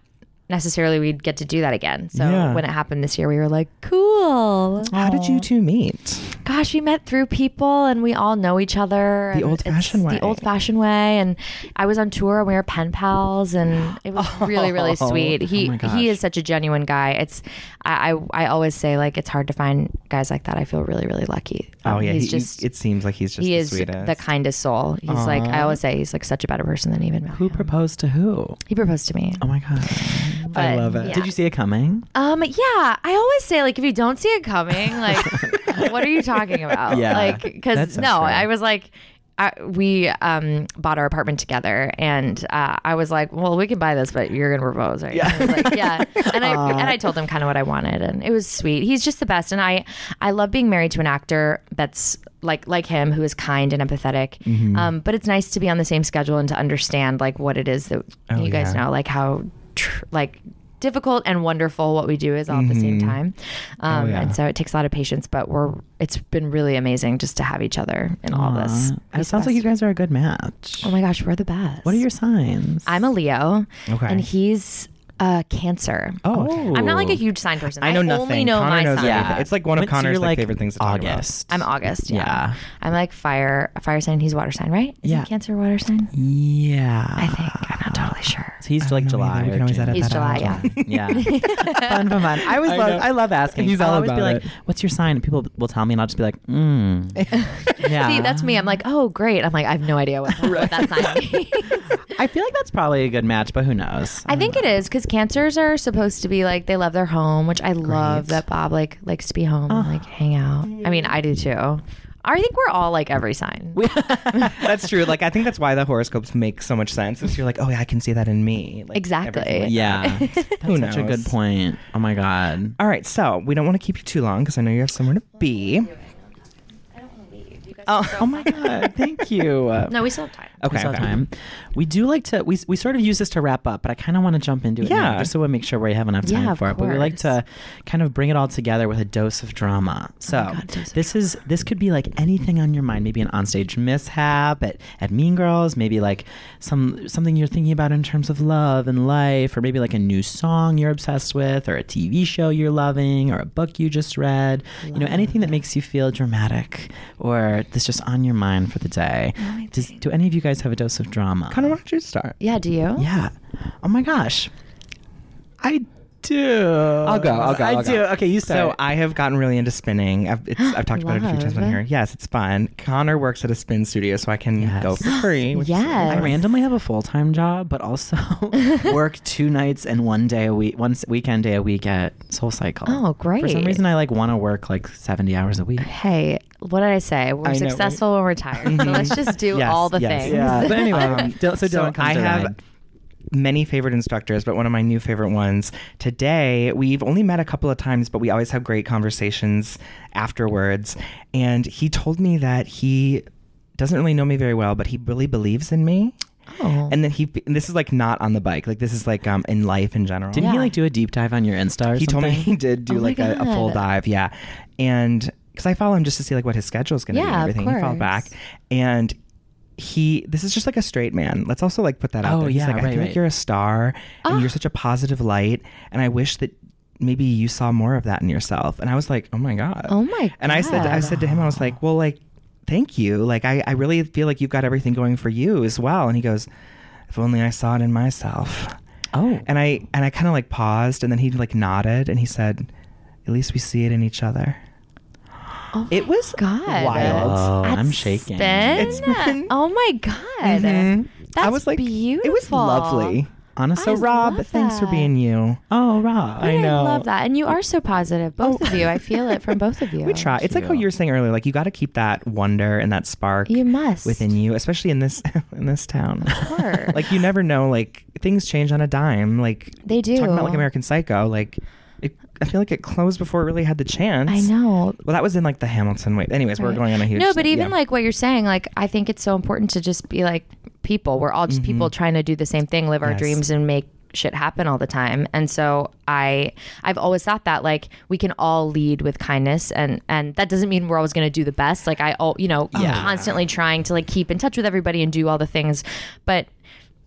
C: necessarily we'd get to do that again. So
A: Yeah.
C: when it happened this year, we were like, cool.
A: How did you two meet?
C: Gosh, we met through people and we all know each other.
A: The
C: and
A: old-fashioned
C: it's
A: way.
C: The old fashioned way. And I was on tour and we were pen pals and it was really, really sweet. He
B: my gosh.
C: he is such a genuine guy. It's I, I I always say like it's hard to find guys like that. I feel really, really lucky.
A: Oh
C: Um,
A: yeah,
C: he's
A: he,
C: just
A: it seems like he's just
C: he
A: the
C: is
A: sweetest.
C: the kindest soul. He's like I
B: Aw.
C: always say he's like such a better person than even
B: Who
C: him.
B: proposed to who?
C: He proposed to me.
B: Oh my god.
C: But,
A: love it.
C: yeah.
B: Did you see it coming?
C: Um, yeah, I always say like if you don't see it coming, like what are you talking about?
B: Yeah,
C: like
B: that's
C: because
B: so
C: no,
B: true.
C: I was like. I, we um, bought our apartment together, and uh, I was like, "Well, we can buy this, but you're gonna propose, right?" Yeah, I was like, yeah. And I and I told him kind of what I wanted, and it was sweet. He's just the best, and I I love being married to an actor that's like like him, who is kind and empathetic.
A: Mm-hmm.
C: Um, but it's nice to be on the same schedule and to understand like what it is that
A: Oh,
C: you guys
A: yeah.
C: know, like how tr- like. difficult and wonderful what we do is all at the same time, um,
A: Oh, yeah.
C: and so it takes a lot of patience. But we're it's been really amazing just to have each other in all this.
B: Aw. It
C: He's
B: sounds
C: the
B: like you
C: best.
B: guys are a good match.
C: Oh my gosh, we're the best.
B: What are your signs?
C: I'm a Leo,
A: Okay.
C: and he's uh, Cancer.
A: Oh,
B: Oh.
C: I'm not like a huge sign person.
A: I know nothing.
C: only know
A: Connor
C: my
A: knows
C: sign.
B: Yeah.
A: everything. It's like one of
B: But so
A: Connor's
B: you're,
A: like,
B: like,
A: favorite things to talk about.
B: August.
C: I'm August. Yeah.
B: Yeah.
C: I'm like fire. Fire sign. He's water sign, right? Is
A: Yeah.
C: he Cancer water sign?
B: Yeah.
C: I think. I'm not totally sure.
B: So he's
A: I
B: like
A: don't know
B: July.
A: either. We
B: or
A: can always
B: June.
A: edit
C: He's
A: that
C: July.
A: out.
C: Yeah.
B: Yeah. fun, fun, fun. I always
A: I
B: love.
A: know.
B: I love asking.
A: He's
B: I'll
A: all
B: always be
A: about
B: like,
A: it.
B: "What's your sign?" And people will tell me, and I'll just be like, "Mm." Yeah.
C: See, that's me. I'm like, oh, great. I'm like, I have no idea what, what that sign means.
B: I feel like that's probably a good match, but who knows?
C: I think it is because cancers are supposed to be like they love their home, which I love that Bob like likes to be home and like hang out. I mean, I do too. I think we're all like every sign.
A: That's true. Like I think that's why the horoscopes make so much sense. Is you're like, oh yeah, I can see that in me. Like,
C: Exactly.
A: everything like
B: Yeah.
A: that.
B: That's
A: Who
B: such a
A: knows?
B: good point. Oh my god.
A: All right, so we don't want to keep you too long because I know you have somewhere to be.
B: Oh, oh my god. Thank you. Uh,
C: No, we still have time.
A: Okay,
B: we still
A: okay.
B: have time. We do like to. We we sort of use this to wrap up, but I kind of want to jump into it now,
A: Yeah.
B: just so we make sure we have enough time
C: Yeah, of
B: for it. But we like
C: course.
B: to kind of bring it all together with a dose of drama. So
C: God, dose of
B: this is this could be like anything on your mind. Maybe an onstage mishap at, at Mean Girls. Maybe like some something you're thinking about in terms of love and life, or maybe like a new song you're obsessed with, or a T V show you're loving, or a book you just read. You know, anything that makes you feel dramatic or that's just on your mind for the day. Does, do any of you guys have a dose of drama?
A: Connor, why don't you start?
C: Yeah, do you?
B: Yeah. Oh my gosh. I do.
A: I'll go, I'll go,
B: I
A: I'll
B: do.
A: go.
B: Okay, you start.
A: So I have gotten really into spinning. I've, it's, I've talked about it a few times on
C: Love.
A: here. Yes, it's fun. Connor works at a spin studio, so I can
B: Yes.
A: go for free. Which is really
C: Yes.
B: I
A: fun.
B: randomly have a full time job, but also work two nights and one day a week, one s- weekend day a week at Soul Cycle.
C: Oh, great.
B: For some reason, I like want to work like seventy hours a week.
C: Hey, what did I say? We're
A: I know,
C: successful when we're tired. So let's just do
A: Yes,
C: all the
A: yes.
C: things.
B: Yeah, but anyway,
A: Um,
B: Dil- so,
A: so
B: Dylan comes
A: I
B: to
A: have
B: mind.
A: many favorite instructors, but one of my new favorite ones today, we've only met a couple of times, but we always have great conversations afterwards. And he told me that he doesn't really know me very well, but he really believes in me.
C: Oh.
A: And then he, and this is like not on the bike, like this is like um in life in general.
B: Didn't he
C: Yeah.
B: like do a deep dive on your Insta or
A: He told me
B: something?
A: he did do
C: Oh my
A: like a, a full
C: God.
A: dive, yeah. And because I follow him just to see like what his schedule is going to be and
C: Yeah, of
A: everything. He followed back,
C: course.
A: and he this is just like a straight man. Let's also like put that out
B: Oh,
A: there. He's
B: yeah,
A: like, I
B: right,
A: feel
B: right.
A: like you're a star and
C: Ah.
A: you're such a positive light, and I wish that maybe you saw more of that in yourself. And I was like, oh my god.
C: Oh my god.
A: And I said I said to him, I was like, well, like, thank you. Like I, I really feel like you've got everything going for you as well. And he goes, if only I saw it in myself.
B: Oh.
A: And I and I kind of like paused, and then he like nodded, and he said, "At least we see it in each other."
C: Oh
A: It
C: my
A: was
C: God.
A: wild.
B: Oh,
C: At
B: I'm shaking.
C: Spin?
A: It's been-
C: Oh my god.
A: Mhm.
C: That's
A: I was like,
C: beautiful.
A: it was lovely.
B: Honestly,
A: So
C: I
A: Rob,
C: love
A: thanks for
C: that.
A: being you.
B: oh, Rob.
A: I know.
C: love that. And you are so positive, both of you. I feel it from both of you.
A: We try. It's like how you were saying earlier. Like you got to keep that wonder and that spark
C: You must.
A: within you, especially in this in this town.
C: Of course.
A: Like you never know. Like things change on a dime. Like
C: They do.
A: Talking about like American Psycho. Like it, I feel like it closed before it really had the chance.
C: I know.
A: Well, that was in like the Hamilton wave. Anyways, we're
C: Right.
A: going on a huge.
C: No, but even
A: yeah.
C: like what you're saying, like I think it's so important to just be like people. We're all just people trying to do the same thing, live our
A: Yes.
C: dreams, and make shit happen all the time. And so I I've always thought that like we can all lead with kindness, and and that doesn't mean we're always going to do the best. Like I all you know
B: Yeah.
C: constantly trying to like keep in touch with everybody and do all the things, but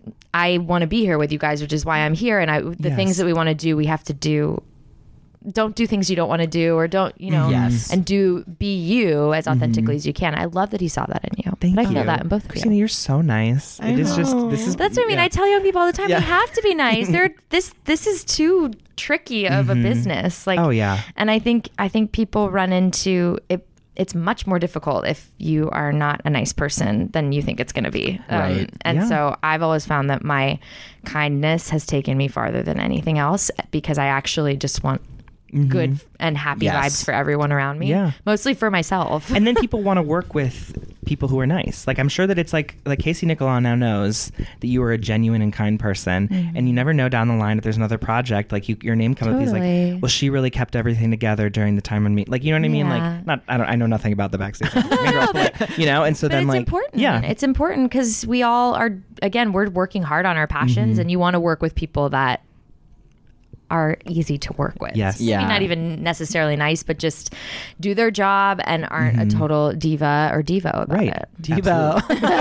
C: I want to be here with you guys, which is why I'm here. And I, the
A: Yes.
C: things that we want to do, we have to do. Don't do things you don't want to do, or don't, you know,
B: Yes.
C: and do, be you as authentically as you can. I love that he saw that in you.
A: Thank
C: but I
A: you.
C: feel that in both of
A: Christina,
C: you.
A: you're so nice.
B: I
A: It is just
B: know.
A: this is
C: That's what I mean.
A: yeah.
C: I tell young people all the time,
A: Yeah.
C: we have to be nice. They're this, this is too tricky of a business. Like,
A: Oh, yeah.
C: And I think, I think people run into it. It's much more difficult if you are not a nice person than you think it's going to be. Um,
B: Right.
C: And
A: Yeah.
C: so I've always found that my kindness has taken me farther than anything else, because I actually just want good and happy
B: Yes.
C: vibes for everyone around me.
A: Yeah.
C: Mostly for myself.
A: And then people want to work with people who are nice. Like I'm sure that it's like like Casey Nicolau now knows that you are a genuine and kind person, and you never know down the line if there's another project like you, your name comes up. He's
C: Totally.
A: like, well, she really kept everything together during the time when me, like you know what I mean?
C: Yeah.
A: Like not I don't I know nothing about the backstage, Mean Girls, but, like, you know. And so
C: But
A: then
C: it's
A: like
C: important.
A: yeah,
C: It's important because we all are, again, we're working hard on our passions, and you want to work with people that are easy to work with.
A: Yes.
C: Maybe
B: Yeah.
C: not even necessarily nice, but just do their job and aren't a total diva or devo about
A: right.
C: it.
B: Devo.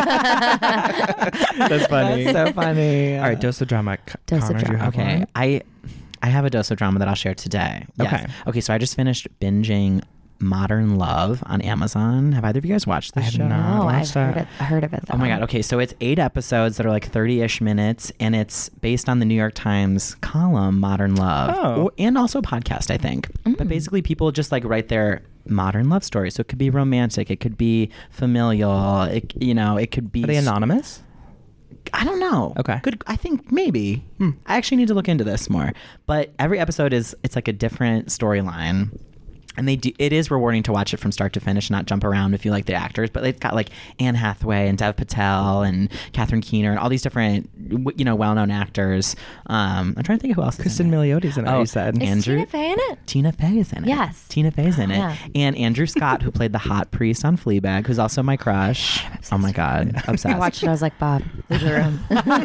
A: That's funny.
B: That's so funny.
A: All right, dose of drama. C-
C: Dose of
A: Connor, do you
C: drama.
A: have
B: Okay,
A: one?
B: I I have a dose of drama that I'll share today. Yes.
A: Okay.
B: Okay, so I just finished binging Modern Love on Amazon. Have either of you guys watched this
A: I have
B: show?
A: not.
C: Oh, I've
A: watched
C: heard,
A: that.
C: it, heard of it though.
B: Oh my god. Okay, so it's eight episodes that are like thirty-ish minutes, and it's based on the New York Times column Modern Love,
A: Oh.
B: Or- and also podcast, I think.
C: Mm.
B: But basically, people just like write their modern love stories. So it could be romantic, it could be familial, it, you know, it could be.
A: Are they anonymous?
B: I don't know.
A: Okay.
B: Good. I think maybe. I actually need to look into this more. But every episode is it's like a different storyline. And they do, it is rewarding to watch it from start to finish, not jump around if you like the actors. But it's got like Anne Hathaway and Dev Patel and Catherine Keener and all these different, w- you know, well-known actors. Um, I'm trying to think of who else.
A: Kristen
B: is in it.
A: Milioti's in it.
B: Oh,
A: You said.
C: Is
B: Andrew-
C: Tina Fey in it?
B: Tina Fey is in it.
C: Yes.
B: Tina Fey's in it.
C: Yeah.
B: And Andrew Scott, who played the hot priest on Fleabag, who's also my crush. Oh my God. Obsessed.
C: I watched it. I was like, Bob, leave the room.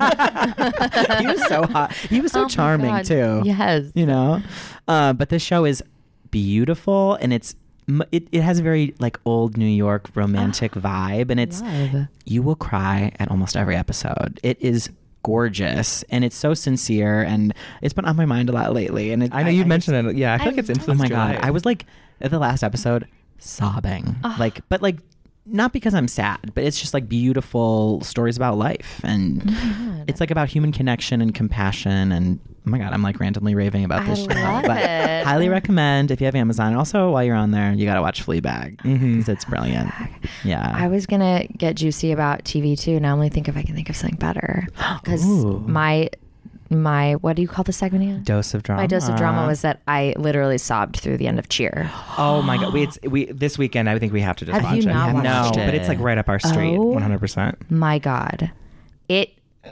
B: He was so hot. He was so
C: Oh my
B: charming
C: God.
B: too.
C: Yes.
B: You know, uh, but this show is beautiful, and it's m- it, it has a very like old New York romantic vibe, and it's
C: Love.
B: you will cry at almost every episode. It is gorgeous, and it's so sincere, and it's been on my mind a lot lately. And it,
A: I know you
B: just-
A: mentioned it. Yeah, I feel
C: I
A: like it's
C: love
B: Oh
A: influenced
B: my
A: your
B: God,
A: life.
B: I was like at the last episode sobbing, like, but like. Not because I'm sad, but it's just like beautiful stories about life, and it's like about human connection and compassion. And oh my God, I'm like randomly raving about
C: I
B: this show.
C: love
B: But
C: it.
B: highly recommend if you have Amazon. Also, while you're on there, you got to watch Fleabag because
A: Mhm.
B: it's brilliant. Yeah.
C: I was gonna get juicy about T V too. Now I'm only think if I can think of something better, because
B: Ooh.
C: my my what do you call the segment again?
A: Dose of drama.
C: My dose of drama was that I literally sobbed through the end of Cheer.
A: Oh my God! We it's we this weekend. I think we have to just
C: Have
A: watch
C: you
A: it.
C: not
A: no,
C: watched
A: but
B: it?
A: it's like right up our street.
C: Oh.
A: One hundred percent.
C: My God, it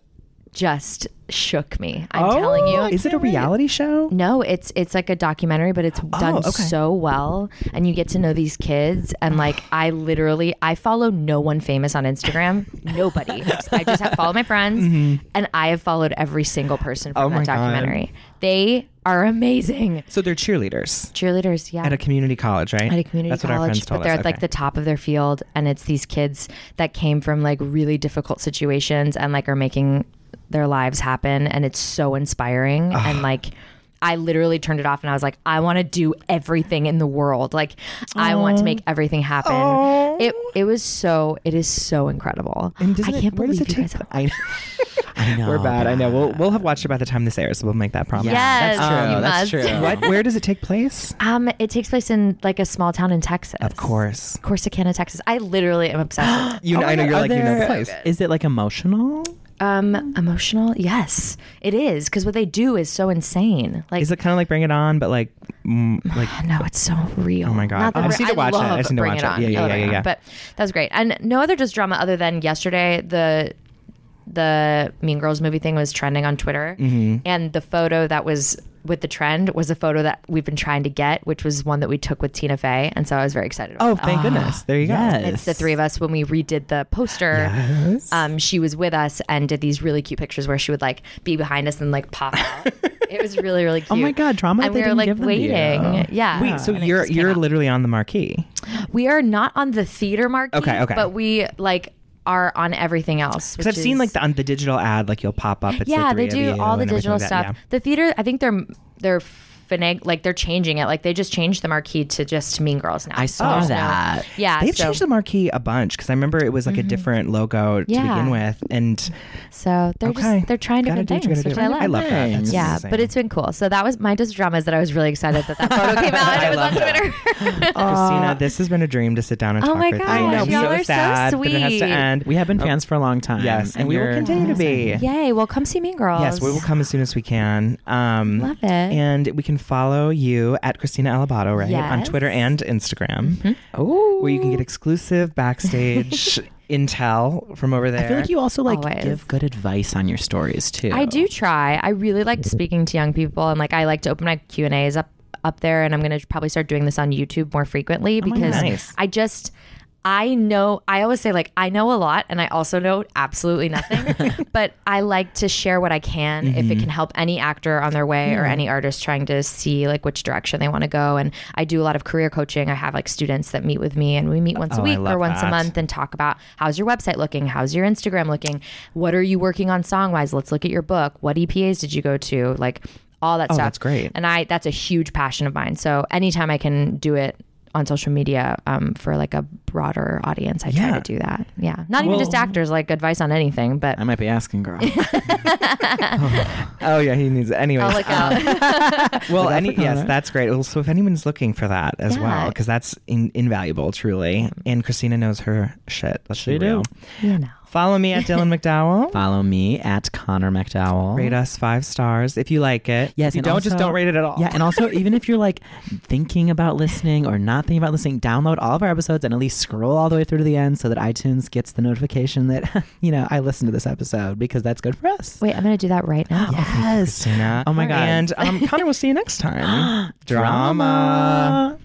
C: just shook me. I'm telling you.
A: Is it a reality show?
C: No, it's it's like a documentary, but it's done
A: okay.
C: so well, and you get to know these kids. And like, I literally, I follow no one famous on Instagram. Nobody. I just have followed my friends, and I have followed every single person from
A: Oh
C: that
A: my God.
C: documentary. They are amazing
A: So they're cheerleaders
C: cheerleaders. Yeah,
A: at a community college, right?
C: at a community
A: That's what our
C: college,
A: friends told
C: but they're
A: us.
C: at like
A: Okay.
C: the top of their field, and it's these kids that came from like really difficult situations and like are making their lives happen, and it's so inspiring. And like, I literally turned it off and I was like, I want to do everything in the world. Like, I want to make everything happen.
A: Aw.
C: It it was so it is so incredible.
A: And doesn't
C: I
A: it-
C: can't
A: where does
C: believe
A: it
C: you
A: take
C: guys have
A: I,
B: I know.
A: We're bad. I know. We'll
B: bad.
A: we'll have watched it by the time this airs, so we'll make that promise.
B: Yeah,
C: Yes,
B: that's true.
C: you
B: That's
C: must.
B: true.
A: What? Where does it take place?
C: Um, it takes place in like a small town in Texas.
A: Of course.
C: Corsicana, Texas. I literally am obsessed with it.
A: You.
B: Oh
A: know,
B: my
A: I know
B: God,
A: you're
B: are
A: like you know the
B: there-
A: place.
B: Is it like emotional?
C: Um, emotional? Yes, it is, because what they do is so insane. Like,
A: Is it kind of like Bring It On, but like mm, like
C: no, it's so real.
A: Oh my God.
C: Not that
A: I just
C: we're-
A: need to watch it. I
C: love
A: just need to
C: Bring
A: watch
C: It
A: it.
C: On.
A: Yeah, yeah,
C: Oh,
A: yeah,
C: Bring It
A: yeah,
C: On.
A: yeah.
C: But that was great, and no other just drama other than yesterday the the Mean Girls movie thing was trending on Twitter,
A: Mm-hmm.
C: and the photo that was with the trend was a photo that we've been trying to get, which was one that we took with Tina Fey, and so I was very excited about
A: oh,
C: that.
A: thank goodness. There you go.
B: yes.
C: It's the three of us when we redid the poster.
A: Yes.
C: Um, she was with us and did these really cute pictures where she would like be behind us and like pop out. It was really really cute.
B: Oh my God, drama
C: And
B: that
C: we
B: they
C: were
B: didn't
C: like
B: give them to you.
C: waiting. Yeah.
A: Wait, so
C: And it
A: you're
C: just came
A: you're
C: out.
A: literally on the marquee.
C: We are not on the theater marquee.
A: Okay, okay.
C: But we like are on everything else.
A: Because I've seen like the, on the digital ad, like you'll pop up. It's
C: yeah,
A: the three
C: they do
A: of you
C: all the
A: and everything
C: digital
A: like that,
C: stuff.
A: yeah.
C: The theater, I think they're they're finag- like they're changing it. Like they just changed the marquee to just Mean Girls now.
B: I saw
C: So,
B: that.
C: yeah,
A: They've
C: so,
A: changed the marquee a bunch because I remember it was like
C: Mm-hmm.
A: a different logo to
C: Yeah.
A: begin with, and
C: so they're
A: okay,
C: just they're trying
A: Gotta
C: different
A: do what you
C: things,
A: gotta
C: which
A: do.
C: I love.
A: I love that. That's
C: Yeah,
A: amazing.
C: but it's been cool. So that was my just drama is that I was really excited that that photo came out and
A: I
C: it was
A: love
C: on
A: that.
C: Twitter.
A: Christina, this has been a dream to sit down and
C: Oh
A: talk
C: my
A: with you.
C: gosh,
A: I know,
C: y'all
A: so
C: are so
A: sad that it has
C: sweet.
A: to end.
B: We have been fans for a long time.
A: Yes, and we will
B: you're
A: continue to be.
C: Yay! Well, come see Mean Girls.
A: Yes, we will come as soon as we can. Um,
C: Love it.
A: And we can follow you at Christina Alabato, right? On
C: Yes.
A: Twitter and Instagram,
B: Oh,
A: where you can get exclusive backstage intel from over there.
B: I feel like you also like
C: Always.
B: give good advice on your stories too.
C: I do try. I really liked speaking to young people, and like I like to open my Q and A's up up there, and I'm gonna probably start doing this on YouTube more frequently
A: my
C: because
A: nice.
C: I just. I know, I always say like, I know a lot and I also know absolutely nothing, but I like to share what I can if it can help any actor on their way or any artist trying to see like which direction they want to go. And I do a lot of career coaching. I have like students that meet with me and we meet once
A: Oh,
C: a
A: I
C: week or
A: love
C: once
A: that.
C: a month and talk about how's your website looking? How's your Instagram looking? What are you working on song wise? Let's look at your book. What E P As did you go to? Like all that
A: Oh,
C: stuff.
A: that's great.
C: And I, that's a huge passion of mine. So anytime I can do it on social media um, for like a broader audience, I
A: Yeah.
C: try to do that. Yeah. Not even
B: Well-
C: just actors, like advice on anything, but
B: I might be asking, girl.
A: Oh yeah, he needs it. Anyways,
C: I'll look
A: um,
C: out.
A: well,
B: Look out
A: any
B: for
A: yes,
B: Connor.
A: that's great. Well, so if anyone's looking for that as
C: Yeah.
A: well, because that's in, invaluable, truly. And Christina knows her shit. Let's
B: She
A: be
B: do.
A: real.
C: You know.
A: Follow me at Dylan McDowell.
B: Follow me at Connor McDowell.
A: Rate us five stars if you like it.
B: Yes,
A: if you
B: and
A: don't, just
B: also-
A: don't rate it at all.
B: Yeah, and also even if you're like thinking about listening or not thinking about listening, download all of our episodes and at least scroll all the way through to the end so that iTunes gets the notification that you know I listened to this episode because that's good for us.
C: Wait, I'm going to do that right now.
B: Yes.
A: Christina.
B: Oh my God.
A: And um, Connor, we'll see you next time.
B: Drama.